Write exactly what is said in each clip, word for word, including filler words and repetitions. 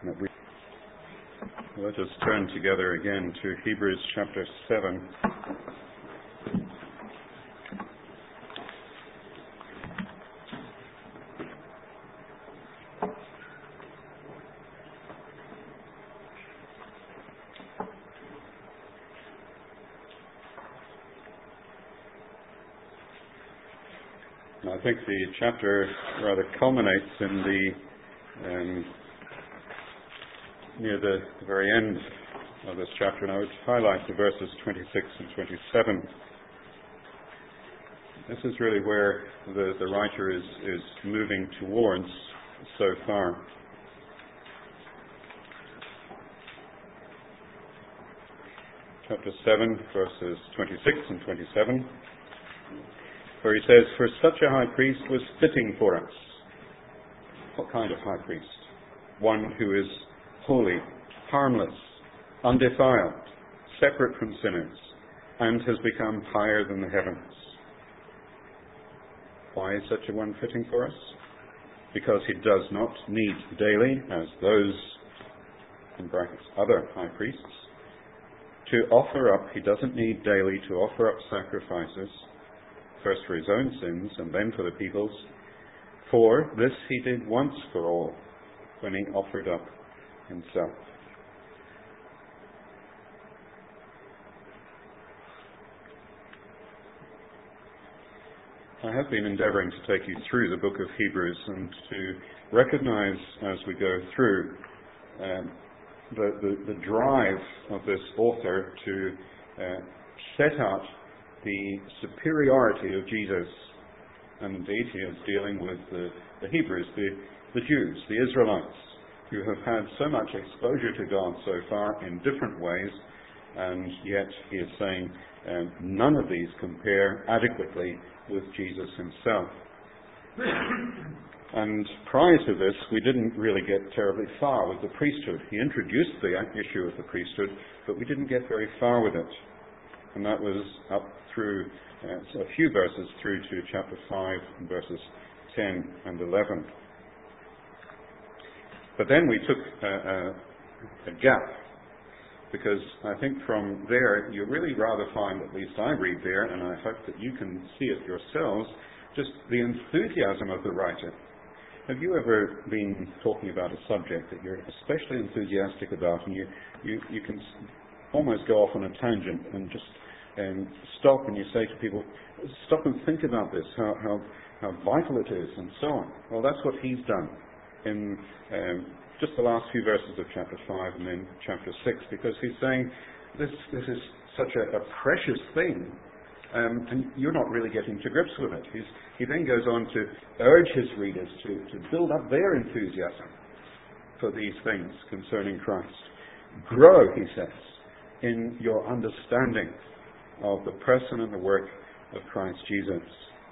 that we let us turn together again to Hebrews chapter seven. I think the chapter rather culminates in the um, near the, the very end of this chapter, and I would highlight the verses twenty-six and twenty-seven. This is really where the, the writer is, is moving towards so far. Chapter seven, verses twenty-six and twenty-seven. Where he says, "For such a high priest was fitting for us." What kind of high priest? One who is holy, harmless, undefiled, separate from sinners, and has become higher than the heavens. Why is such a one fitting for us? Because he does not need daily, as those, in brackets, other high priests, to offer up, he doesn't need daily to offer up sacrifices, first for his own sins and then for the people's. For this he did once for all, when he offered up himself. I have been endeavouring to take you through the book of Hebrews and to recognize as we go through um, the, the, the drive of this author to uh, set out the superiority of Jesus. And indeed he is dealing with the, the Hebrews, the, the Jews, the Israelites, who have had so much exposure to God so far in different ways, and yet he is saying um, none of these compare adequately with Jesus himself. And prior to this, we didn't really get terribly far with the priesthood. He introduced the issue of the priesthood, but we didn't get very far with it. And that was up through uh, a few verses through to chapter five, verses ten and eleven. But then we took a, a, a gap, because I think from there you really rather find, at least I read there, and I hope that you can see it yourselves, just the enthusiasm of the writer. Have you ever been talking about a subject that you're especially enthusiastic about, and you, you, you can almost go off on a tangent and just um, stop and you say to people, stop and think about this, how, how, how vital it is, and so on. Well, that's what he's done in um, just the last few verses of chapter five and then chapter six, because he's saying this, this is such a, a precious thing, um, and you're not really getting to grips with it. He's, he then goes on to urge his readers to, to build up their enthusiasm for these things concerning Christ. Grow, he says, in your understanding of the person and the work of Christ Jesus.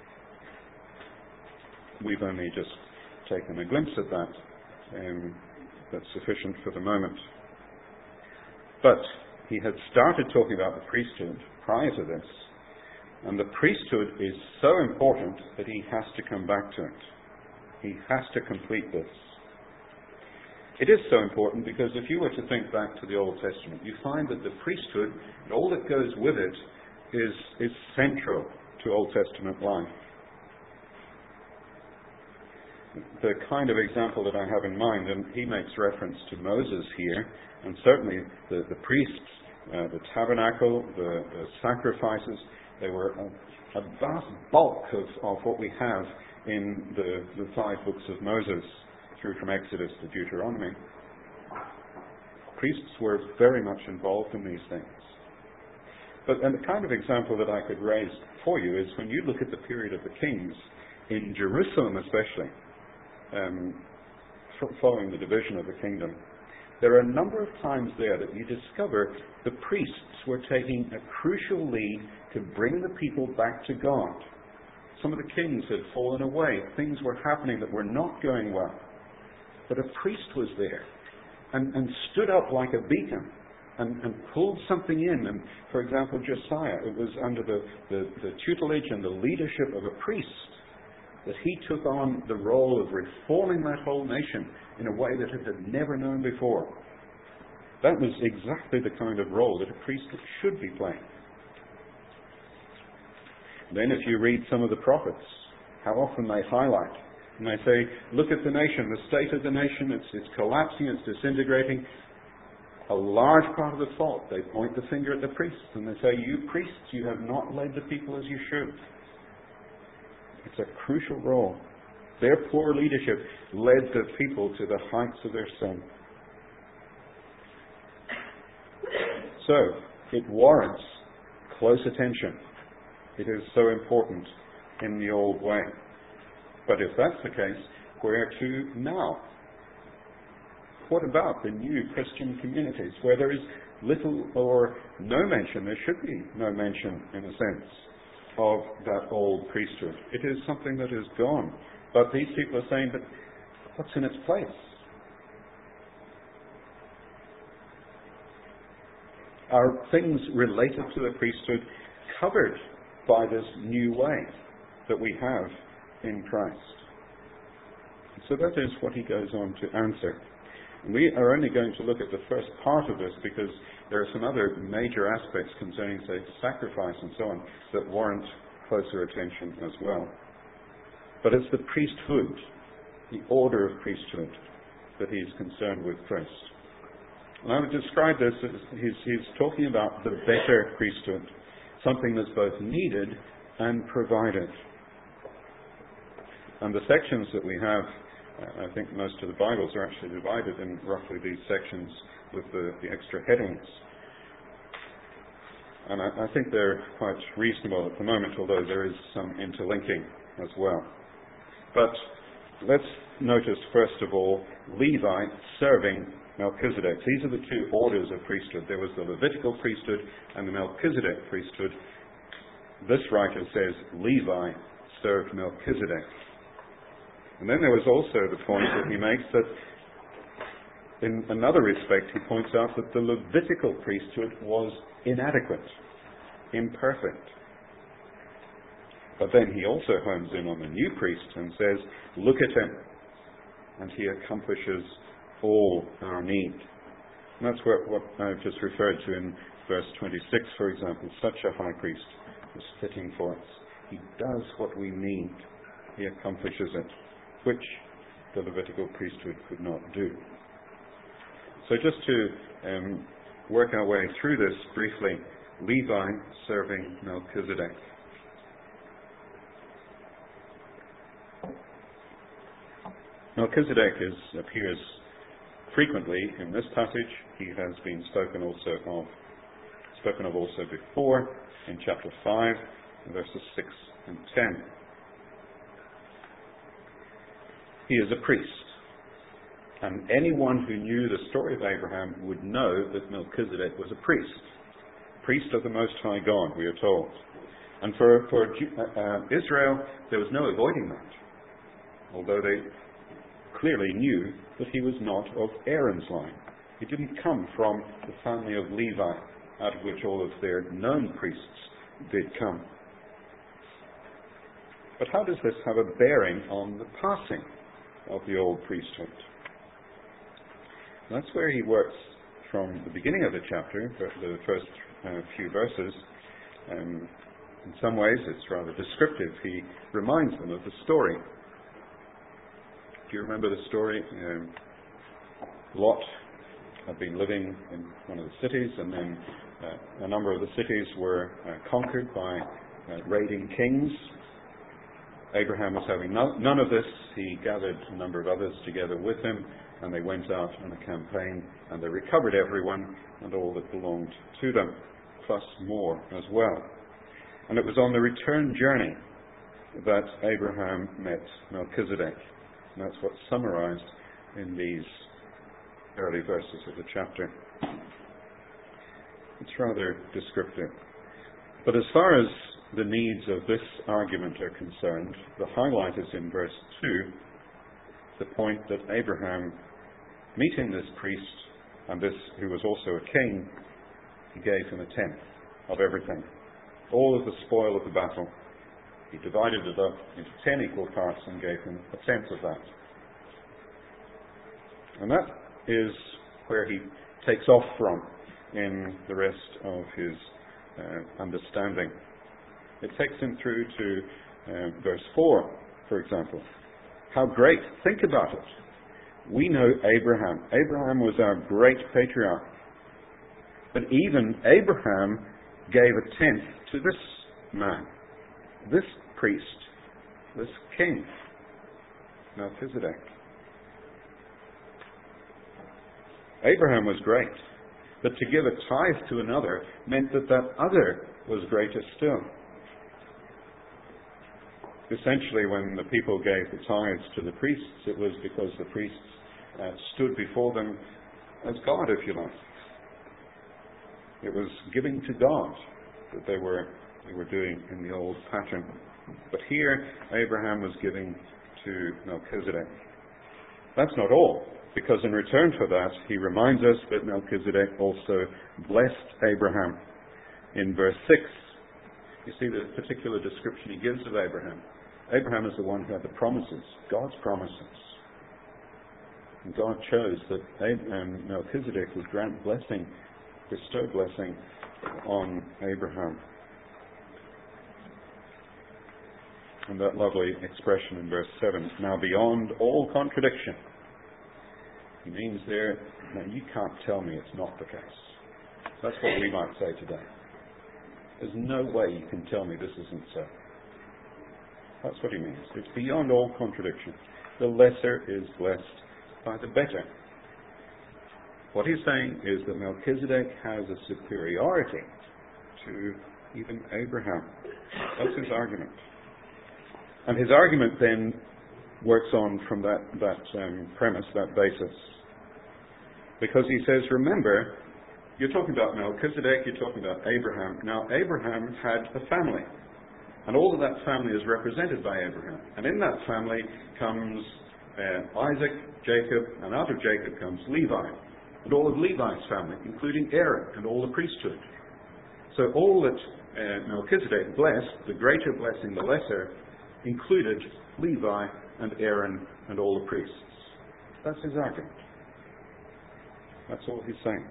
We've only just taken a glimpse at that. Um, that's sufficient for the moment. But he had started talking about the priesthood prior to this, and the priesthood is so important that he has to come back to it. He has to complete this. It is so important because if you were to think back to the Old Testament, you find that the priesthood and all that goes with it is, is central to Old Testament life. The kind of example that I have in mind, and he makes reference to Moses here, and certainly the, the priests, uh, the tabernacle, the, the sacrifices, they were a, a vast bulk of, of what we have in the, the five books of Moses, through from Exodus to Deuteronomy. Priests were very much involved in these things. But and the kind of example that I could raise for you is when you look at the period of the kings, in Jerusalem especially, um, following the division of the kingdom, there are a number of times there that you discover the priests were taking a crucial lead to bring the people back to God. Some of the kings had fallen away. Things were happening that were not going well. But a priest was there and, and stood up like a beacon and, and pulled something in. And, for example, Josiah, it was under the, the, the tutelage and the leadership of a priest that he took on the role of reforming that whole nation in a way that it had never known before. That was exactly the kind of role that a priest should be playing. Then if you read some of the prophets, how often they highlight, and they say, look at the nation, the state of the nation, it's, it's collapsing, it's disintegrating. A large part of the fault, they point the finger at the priests, and they say, you priests, you have not led the people as you should. It's a crucial role. Their poor leadership led the people to the heights of their sin. So, it warrants close attention. It is so important in the old way. But if that's the case, where to now? What about the new Christian communities where there is little or no mention, there should be no mention in a sense, of that old priesthood? It is something that is gone. But these people are saying, but what's in its place? Are things related to the priesthood covered by this new way that we have in Christ? So that is what he goes on to answer. And we are only going to look at the first part of this because there are some other major aspects concerning, say, sacrifice and so on that warrant closer attention as well. But it's the priesthood, the order of priesthood, that he's concerned with first. And I would describe this as he's, he's talking about the better priesthood, something that's both needed and provided. And the sections that we have, uh, I think most of the Bibles are actually divided in roughly these sections with the, the extra headings. And I, I think they're quite reasonable at the moment, although there is some interlinking as well. But let's notice, first of all, Levi serving Melchizedek. These are the two orders of priesthood. There was the Levitical priesthood and the Melchizedek priesthood. This writer says Levi served Melchizedek. And then there was also the point that he makes that in another respect he points out that the Levitical priesthood was inadequate, imperfect. But then he also hones in on the new priest and says, look at him, and he accomplishes all our need. And that's what, what I've just referred to in verse twenty-six, for example. Such a high priest is fitting for us. He does what we need. He accomplishes it, which the Levitical priesthood could not do. So just to um, work our way through this briefly, Levi serving Melchizedek. Melchizedek is, appears frequently in this passage. He has been spoken also of, spoken of also before in chapter five, verses six and ten. He is a priest, and anyone who knew the story of Abraham would know that Melchizedek was a priest, priest of the Most High God, we are told. And for, for uh, Israel, there was no avoiding that, although they clearly knew that he was not of Aaron's line. He didn't come from the family of Levi, out of which all of their known priests did come. But how does this have a bearing on the passing of the old priesthood? That's where he works from the beginning of the chapter, the first uh, few verses. Um, in some ways it's rather descriptive. He reminds them of the story. Do you remember the story? Um, Lot had been living in one of the cities, and then uh, a number of the cities were uh, conquered by uh, raiding kings. Abraham was having no, none of this. He gathered a number of others together with him, and they went out on a campaign, and they recovered everyone and all that belonged to them, plus more as well. And it was on the return journey that Abraham met Melchizedek. And that's what's summarized in these early verses of the chapter. It's rather descriptive. But as far as the needs of this argument are concerned, the highlight is in verse two, the point that Abraham, meeting this priest, and this who was also a king, he gave him a tenth of everything, all of the spoil of the battle. He divided it up into ten equal parts and gave him a tenth of that. And that is where he takes off from in the rest of his uh, understanding. It takes him through to uh, verse four, for example. How great! Think about it. We know Abraham. Abraham was our great patriarch. But even Abraham gave a tenth to this man, this priest, this king, Melchizedek. Abraham was great, but to give a tithe to another meant that that other was greater still. Essentially, when the people gave the tithes to the priests, it was because the priests uh, stood before them as God, if you like. It was giving to God that they were they were doing in the old pattern. But here, Abraham was giving to Melchizedek. That's not all, because in return for that, he reminds us that Melchizedek also blessed Abraham. In verse six, you see the particular description he gives of Abraham. Abraham is the one who had the promises, God's promises. And God chose that Abraham, Melchizedek would grant blessing, bestow blessing on Abraham. And that lovely expression in verse seven, now beyond all contradiction. He means there, now you can't tell me it's not the case. That's what we might say today. There's no way you can tell me this isn't so. That's what he means. It's beyond all contradiction. The lesser is blessed by the better. What he's saying is that Melchizedek has a superiority to even Abraham. That's his argument. And his argument then works on from that, that um, premise, that basis. Because he says, remember, you're talking about Melchizedek, you're talking about Abraham. Now, Abraham had a family. And all of that family is represented by Abraham. And in that family comes uh, Isaac, Jacob, and out of Jacob comes Levi. And all of Levi's family, including Aaron and all the priesthood. So all that uh, Melchizedek blessed, the greater blessing, the lesser, included Levi and Aaron and all the priests. That's his argument. That's all he's saying.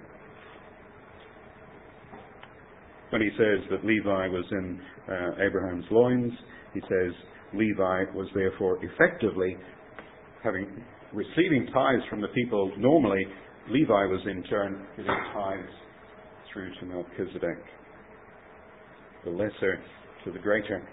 When he says that Levi was in uh, Abraham's loins, he says Levi was therefore effectively having receiving tithes from the people. Normally, Levi was in turn giving tithes through to Melchizedek, the lesser to the greater.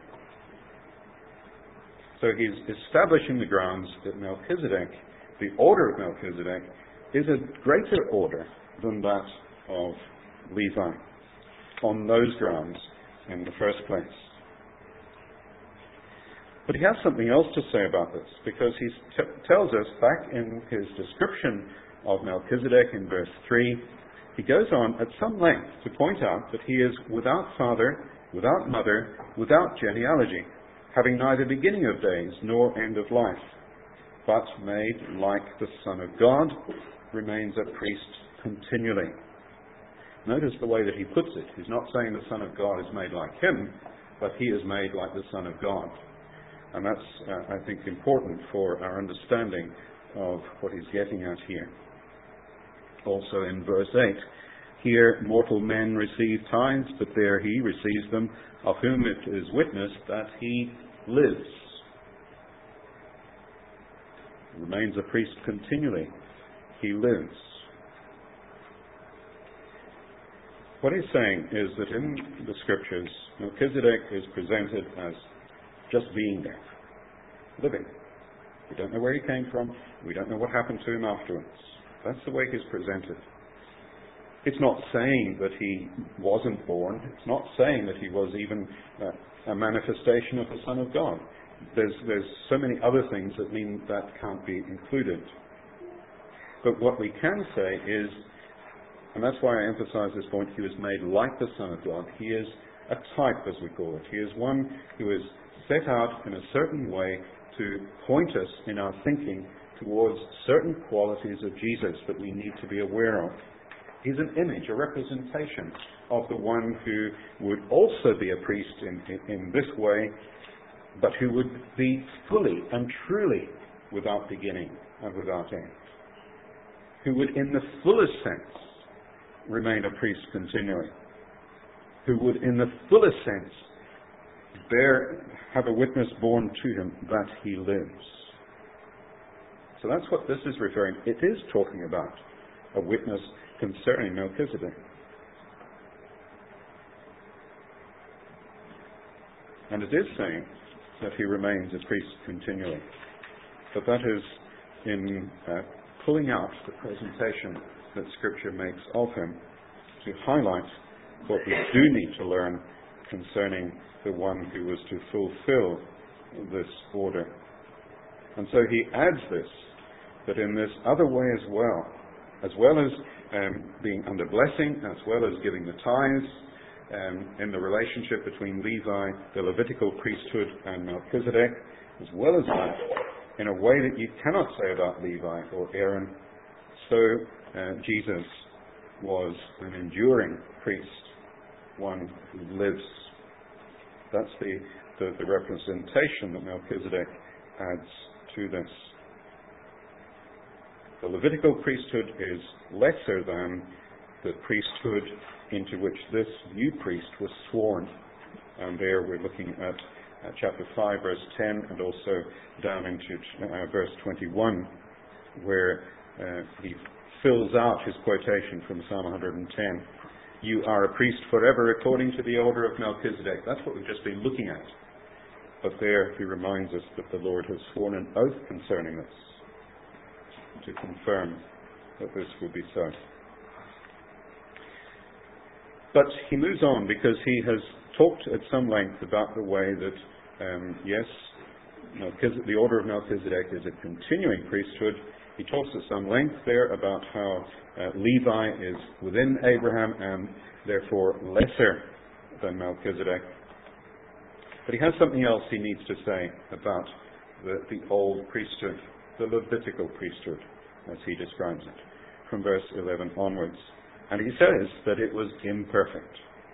So he's establishing the grounds that Melchizedek, the order of Melchizedek, is a greater order than that of Levi on those grounds in the first place. But he has something else to say about this, because he t- tells us back in his description of Melchizedek in verse three, he goes on at some length to point out that he is without father, without mother, without genealogy, having neither beginning of days nor end of life, but made like the Son of God, remains a priest continually. Notice the way that he puts it. He's not saying the Son of God is made like him, but he is made like the Son of God. And that's, uh, I think, important for our understanding of what he's getting at here. Also in verse eight, here mortal men receive tithes, but there he receives them, of whom it is witnessed that he lives. He remains a priest continually. He lives. What he's saying is that in the Scriptures, Melchizedek is presented as just being there, living. We don't know where he came from. We don't know what happened to him afterwards. That's the way he's presented. It's not saying that he wasn't born. It's not saying that he was even uh, a manifestation of the Son of God. There's, there's so many other things that mean that can't be included. But what we can say is, and that's why I emphasize this point, he was made like the Son of God. He is a type, as we call it. He is one who is set out in a certain way to point us in our thinking towards certain qualities of Jesus that we need to be aware of. He's an image, a representation of the one who would also be a priest in, in, in this way but who would be fully and truly without beginning and without end, who would in the fullest sense remain a priest continually, who would in the fullest sense bear, have a witness borne to him that he lives. So that's what this is referring to. It is talking about a witness concerning Melchizedek. And it is saying that he remains a priest continually. But that is in uh, pulling out the presentation that Scripture makes of him to highlight what we do need to learn concerning the one who was to fulfill this order. And so he adds this, that in this other way as well, as well as um, being under blessing, as well as giving the tithes, um, in the relationship between Levi, the Levitical priesthood, and Melchizedek, as well as that, in a way that you cannot say about Levi or Aaron, so uh, Jesus was an enduring priest, one who lives. That's the, the, the representation that Melchizedek adds to this. The Levitical priesthood is lesser than the priesthood into which this new priest was sworn. And there we're looking at uh, chapter five, verse ten, and also down into uh, verse twenty-one, where uh, he fills out his quotation from Psalm one hundred ten. You are a priest forever according to the order of Melchizedek. That's what we've just been looking at. But there he reminds us that the Lord has sworn an oath concerning this to confirm that this will be so. But he moves on because he has talked at some length about the way that, um, yes, Melchizedek, the order of Melchizedek is a continuing priesthood. He talks at some length there about how uh, Levi is within Abraham and therefore lesser than Melchizedek. But he has something else he needs to say about the, the old priesthood, the Levitical priesthood, as he describes it, from verse eleven onwards. And he says that it was imperfect.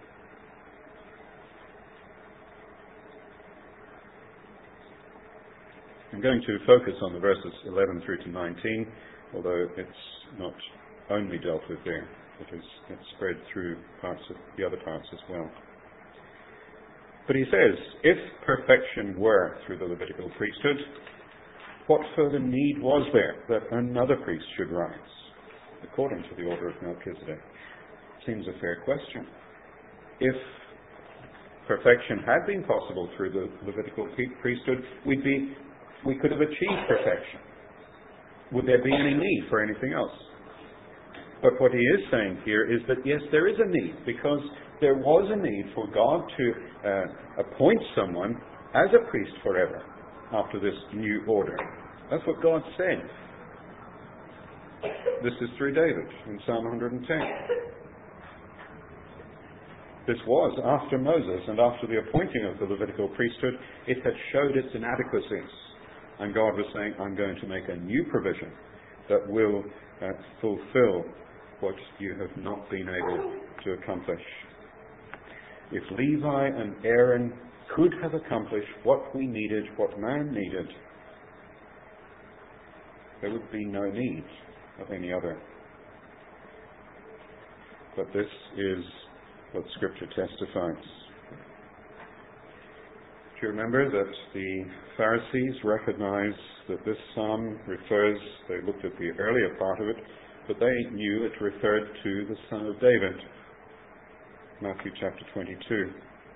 I'm going to focus on the verses eleven through to nineteen, although it's not only dealt with there. It is it's spread through parts of the other parts as well. But he says, if perfection were through the Levitical priesthood, what further need was there that another priest should rise, according to the order of Melchizedek? Seems a fair question. If perfection had been possible through the Levitical priesthood, we'd be, we could have achieved perfection. Would there be any need for anything else? But what he is saying here is that, yes, there is a need, because there was a need for God to uh, appoint someone as a priest forever after this new order. That's what God said. This is through David in Psalm one hundred ten. This was after Moses and after the appointing of the Levitical priesthood. It had showed its inadequacies. And God was saying, I'm going to make a new provision that will uh, fulfill what you have not been able to accomplish. If Levi and Aaron could have accomplished what we needed, what man needed, there would be no need of any other. But this is what Scripture testifies. Do you remember that the Pharisees recognized that this psalm refers, they looked at the earlier part of it, but they knew it referred to the Son of David, Matthew chapter twenty-two.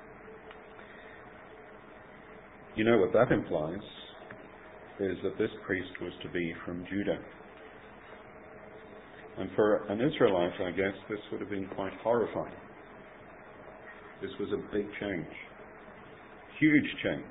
You know what that implies is that this priest was to be from Judah. And for an Israelite, I guess, this would have been quite horrifying. This was a big change. Huge change.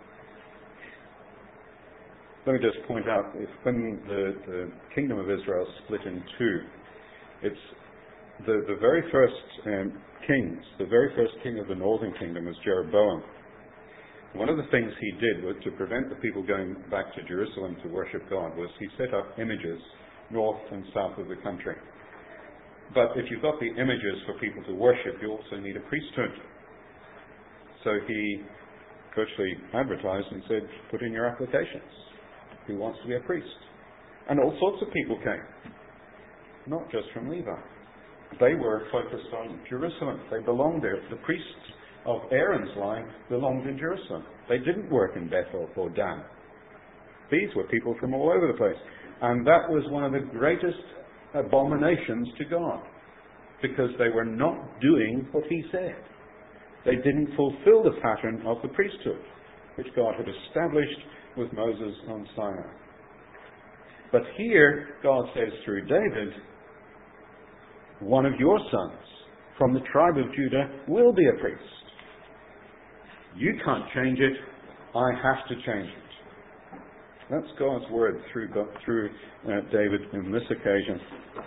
Let me just point out, if when the, the kingdom of Israel split in two, it's the, the very first um, kings, the very first king of the northern kingdom was Jeroboam. One of the things he did was to prevent the people going back to Jerusalem to worship God was he set up images north and south of the country. But if you've got the images for people to worship, you also need a priesthood. So he virtually advertised and said, put in your applications. Who wants to be a priest? And all sorts of people came, not just from Levi. They were focused on Jerusalem. They belonged there. The priests of Aaron's line belonged in Jerusalem. They didn't work in Bethel or Dan. These were people from all over the place. And that was one of the greatest abominations to God, because they were not doing what he said. They didn't fulfill the pattern of the priesthood, which God had established with Moses on Sinai. But here, God says through David, one of your sons from the tribe of Judah will be a priest. You can't change it. I have to change it. That's God's word through, through uh, David in this occasion.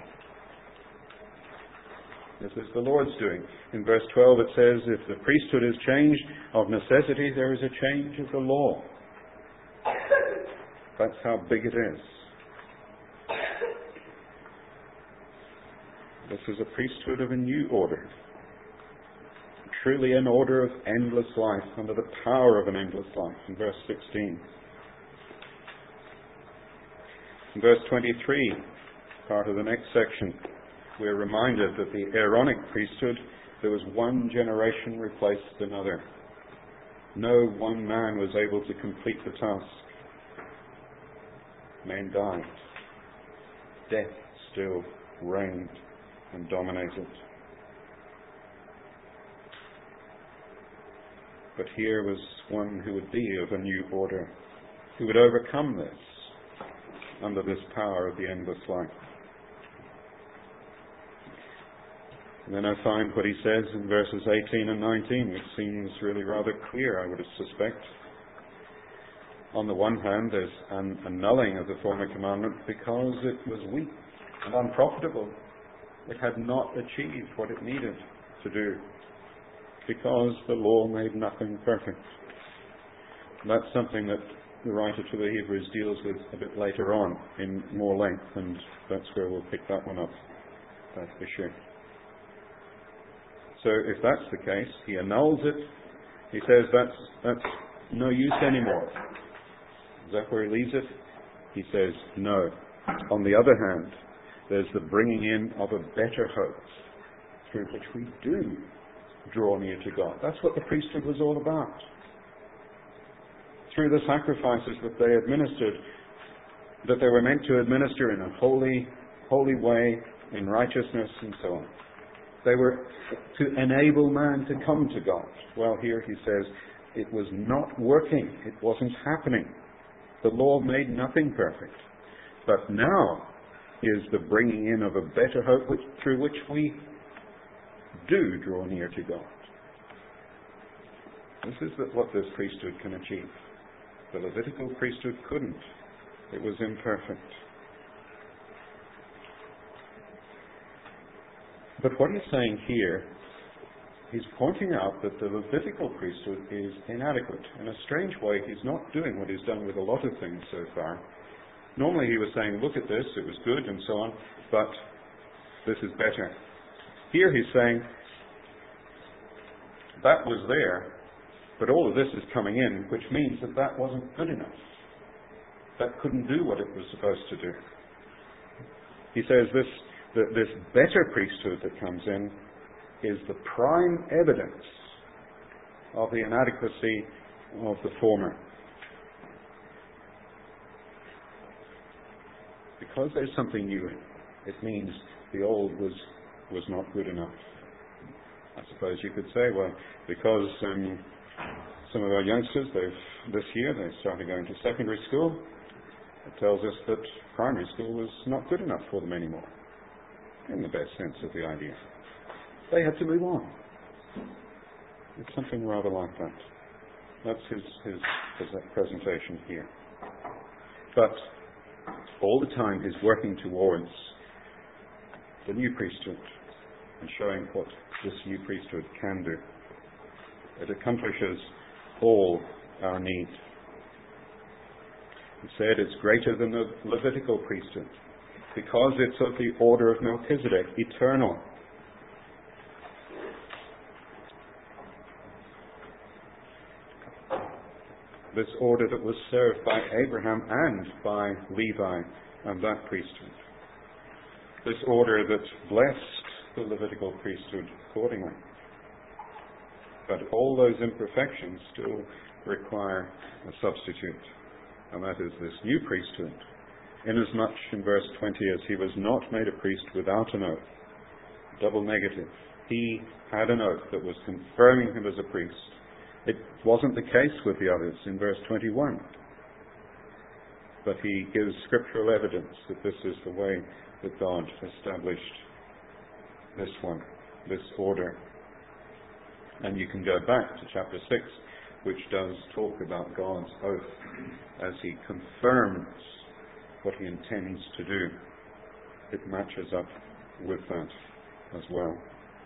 This is the Lord's doing. In verse twelve it says, if the priesthood is changed of necessity, there is a change of the law. That's how big it is. This is a priesthood of a new order. Truly an order of endless life, under the power of an endless life. In verse sixteen. In verse twenty-three, part of the next section, we're reminded that the Aaronic priesthood, there was one generation replaced another. No one man was able to complete the task. Men died. Death still reigned and dominated. But here was one who would be of a new order, who would overcome this under this power of the endless life. And then I find what he says in verses eighteen and nineteen, which seems really rather clear, I would suspect. On the one hand, there's an annulling of the former commandment because it was weak and unprofitable. It had not achieved what it needed to do, because the law made nothing perfect. And that's something that the writer to the Hebrews deals with a bit later on in more length, and that's where we'll pick that one up, that issue. So if that's the case, he annuls it. He says that's, that's no use anymore. Is that where he leaves it? He says no. On the other hand, there's the bringing in of a better hope through which we do draw near to God. That's what the priesthood was all about. Through the sacrifices that they administered, that they were meant to administer in a holy, holy way, in righteousness and so on. They were to enable man to come to God. Well, here he says it was not working. It wasn't happening. The law made nothing perfect. But now is the bringing in of a better hope which, through which we do draw near to God. This is what this priesthood can achieve. The Levitical priesthood couldn't. It was imperfect. But what he's saying here, he's pointing out that the Levitical priesthood is inadequate. In a strange way, he's not doing what he's done with a lot of things so far. Normally he was saying, look at this, it was good and so on, but this is better. Here he's saying, that was there, but all of this is coming in, which means that that wasn't good enough. That couldn't do what it was supposed to do. He says this, that this better priesthood that comes in is the prime evidence of the inadequacy of the former. Because there's something new in it, it means the old was, was not good enough. I suppose you could say, well, because um, some of our youngsters, they've this year, they started going to secondary school, it tells us that primary school was not good enough for them anymore, in the best sense of the idea. They had to move on. It's something rather like that. That's his, his, his presentation here. But all the time he's working towards the new priesthood and showing what this new priesthood can do. It accomplishes all our needs. He said it's greater than the Levitical priesthood because it's of the order of Melchizedek, eternal. this order that was served by Abraham and by Levi and that priesthood. This order that blessed the Levitical priesthood accordingly. But all those imperfections still require a substitute, and that is this new priesthood. Inasmuch, in verse twenty, as he was not made a priest without an oath, double negative, he had an oath that was confirming him as a priest. It wasn't the case with the others in verse twenty-one. But he gives scriptural evidence that this is the way that God established this one, this order. And you can go back to chapter six, which does talk about God's oath as he confirms what he intends to do. It matches up with that as well.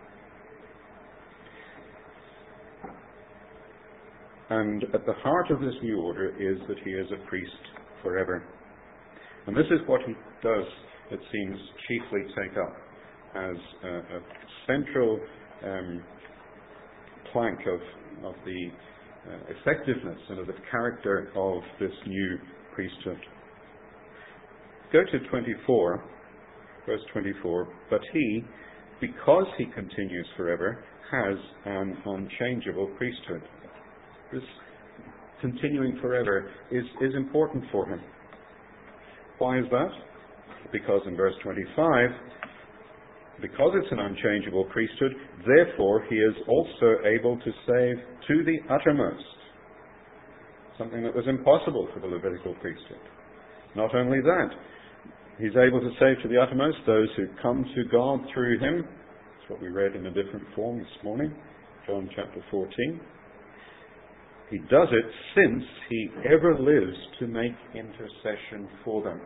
And at the heart of this new order is that he is a priest forever. And this is what he does, it seems, chiefly take up as a, a central um, plank of, of the uh, effectiveness and of the character of this new priesthood. Go to twenty-four, verse twenty-four. But he, because he continues forever, has an unchangeable priesthood. This continuing forever is, is important for him. Why is that? Because in verse twenty-five, because it's an unchangeable priesthood, therefore he is also able to save to the uttermost. Something that was impossible for the Levitical priesthood. Not only that, he's able to save to the uttermost those who come to God through him. That's what we read in a different form this morning, John chapter fourteen. He does it since he ever lives to make intercession for them.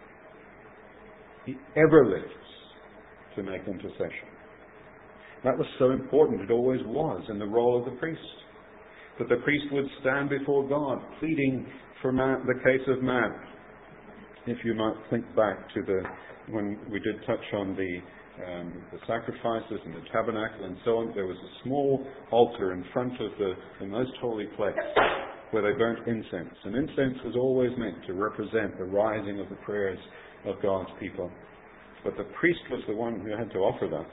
He ever lives to make intercession. That was so important. It always was in the role of the priest. That the priest would stand before God, pleading for man, the case of man. If you might think back to the when we did touch on the Um, the sacrifices and the tabernacle and so on, there was a small altar in front of the, the most holy place where they burnt incense. And incense was always meant to represent the rising of the prayers of God's people. But the priest was the one who had to offer that,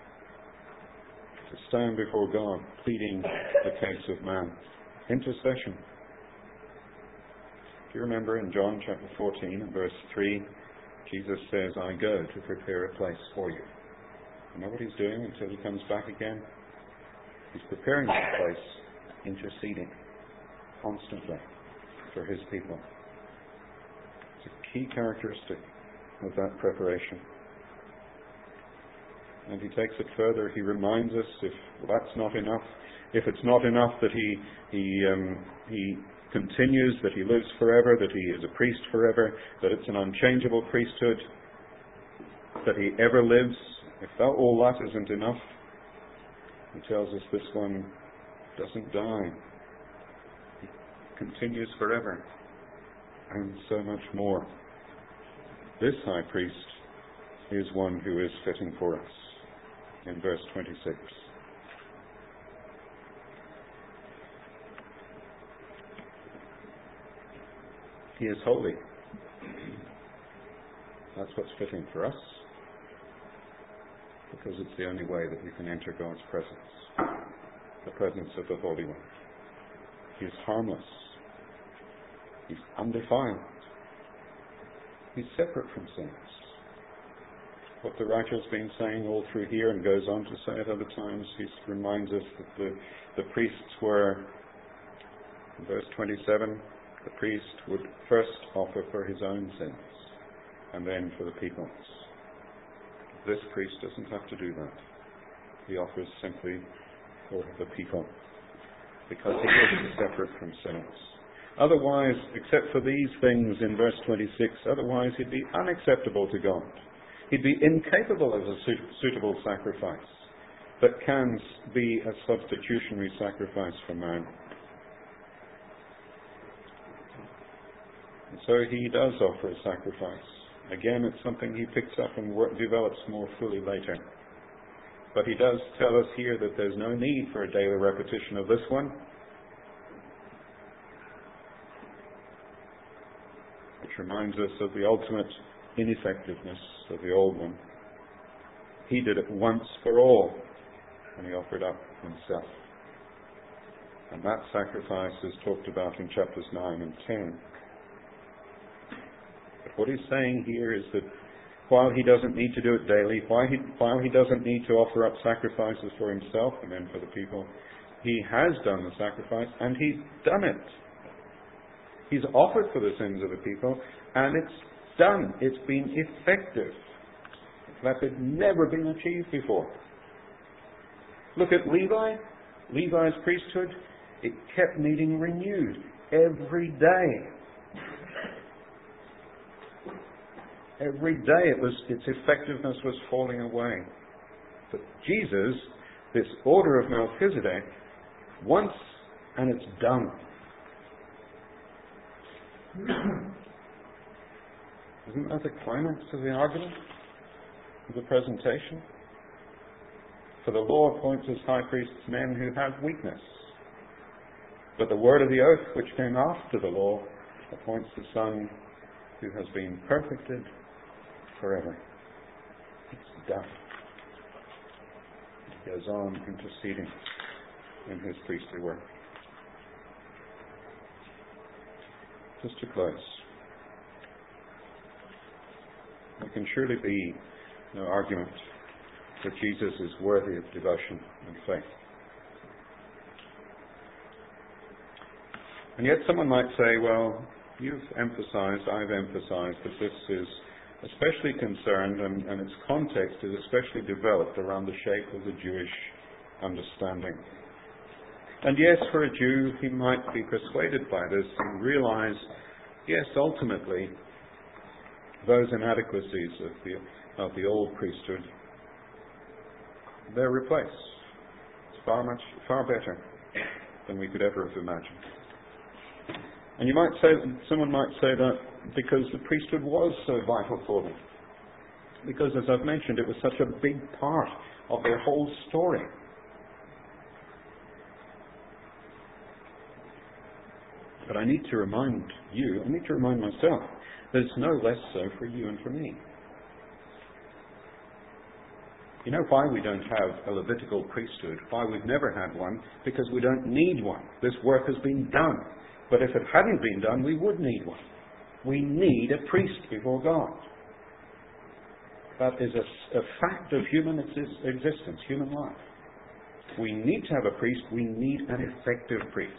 to stand before God, pleading the case of man. Intercession. Do you remember in John chapter fourteen and verse three, Jesus says, I go to prepare a place for you. You know what he's doing until he comes back again? He's preparing that place, interceding constantly for his people. It's a key characteristic of that preparation. And he takes it further. He reminds us, if that's not enough, if it's not enough that he he um, he continues, that he lives forever, that he is a priest forever, that it's an unchangeable priesthood, that he ever lives. If that, all that isn't enough, he tells us this one doesn't die. He continues forever, and so much more. This high priest is one who is fitting for us, in verse twenty-six. He is holy. That's what's fitting for us, because it's the only way that we can enter God's presence, the presence of the Holy One. He is harmless. He's undefiled. He's separate from sins. What the writer's been saying all through here, and goes on to say at other times, he reminds us that the, the priests were, in verse twenty-seven, the priest would first offer for his own sins, and then for the people's. This priest doesn't have to do that. He offers simply for the people, because he is separate from sinners. Otherwise, except for these things in verse twenty-six, otherwise he'd be unacceptable to God. He'd be incapable of a suitable sacrifice that can be a substitutionary sacrifice for man. And so he does offer a sacrifice. Again, it's something he picks up and work, develops more fully later. But he does tell us here that there's no need for a daily repetition of this one. reminds us of the ultimate ineffectiveness of the old one. He did it once for all, and he offered up himself. And that sacrifice is talked about in chapters nine and ten. But what he's saying here is that while he doesn't need to do it daily, while he, while he doesn't need to offer up sacrifices for himself and then for the people, he has done the sacrifice and he's done it. He's offered for the sins of the people, and it's done. It's been effective. That had never been achieved before. Look at Levi. Levi's priesthood, it kept needing renewed every day. Every day it was, its effectiveness was falling away. But Jesus, this order of Melchizedek, once and it's done. Isn't that the climax of the argument, of the presentation? For the law appoints as high priests men who have weakness. But the word of the oath which came after the law appoints the Son who has been perfected forever. It's done. He goes on interceding in his priestly work. Just to close, there can surely be no argument that Jesus is worthy of devotion and faith. And yet someone might say, well, you've emphasized, I've emphasized that this is especially concerned and, and its context is especially developed around the shape of the Jewish understanding. And yes, for a Jew, he might be persuaded by this and realize, yes, ultimately, those inadequacies of the, of the old priesthood, they're replaced. It's far much, far better than we could ever have imagined. And you might say, someone might say that because the priesthood was so vital for them. Because, as I've mentioned, it was such a big part of their whole story. But I need to remind you, I need to remind myself, that it's no less so for you and for me. You know why we don't have a Levitical priesthood? Why we've never had one? Because we don't need one. This work has been done. But if it hadn't been done, we would need one. We need a priest before God. That is a, a fact of human exist, existence, human life. We need to have a priest. We need an effective priest.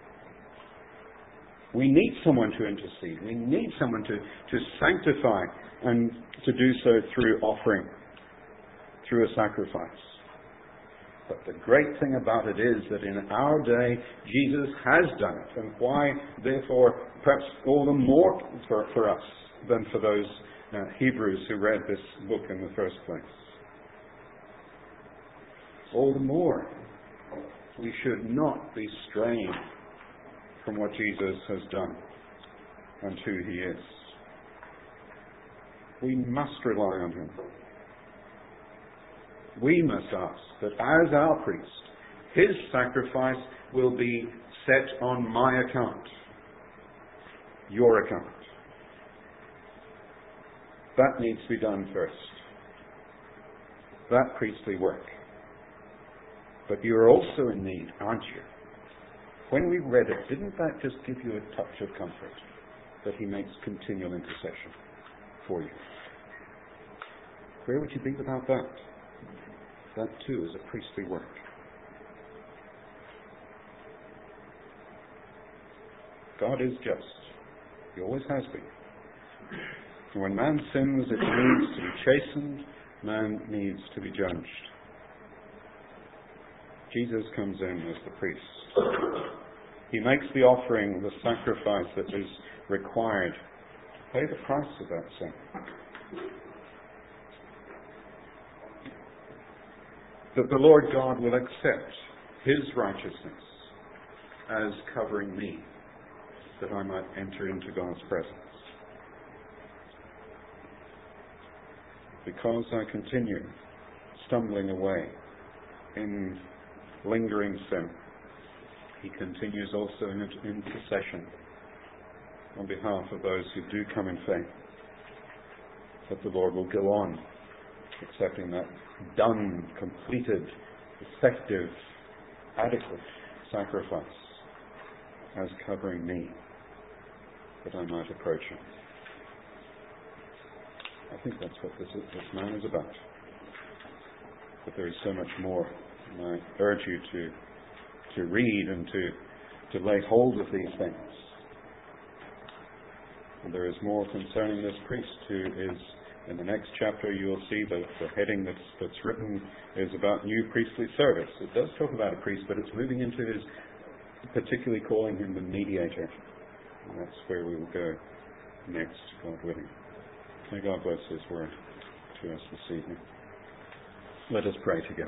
We need someone to intercede. We need someone to, to sanctify and to do so through offering, through a sacrifice. But the great thing about it is that in our day, Jesus has done it. And why, therefore, perhaps all the more for, for us than for those uh, Hebrews who read this book in the first place. All the more, we should not be straying from what Jesus has done and who he is. We must rely on him. We must ask that as our priest, his sacrifice will be set on my account, your account. That needs to be done first. That priestly work. But you're also in need, aren't you? When we read it, didn't that just give you a touch of comfort that he makes continual intercession for you? Where would you be without that? That too is a priestly work. God is just. He always has been. And when man sins, it needs to be chastened. Man needs to be judged. Jesus comes in as the priest. He makes the offering, the sacrifice that is required to pay the price of that sin. That the Lord God will accept his righteousness as covering me, that I might enter into God's presence. Because I continue stumbling away in lingering sin, he continues also in intercession on behalf of those who do come in faith, that the Lord will go on accepting that done, completed, effective, adequate sacrifice as covering me, that I might approach Him. I think that's what this, this man is about. But there is so much more, and I urge you to to read and to, to lay hold of these things. And there is more concerning this priest who is, in the next chapter you will see the, the heading that's, that's written is about new priestly service. It does talk about a priest, but it's moving into his, particularly calling him the mediator. And that's where we will go next, God willing. May God bless His word to us this evening. Let us pray together.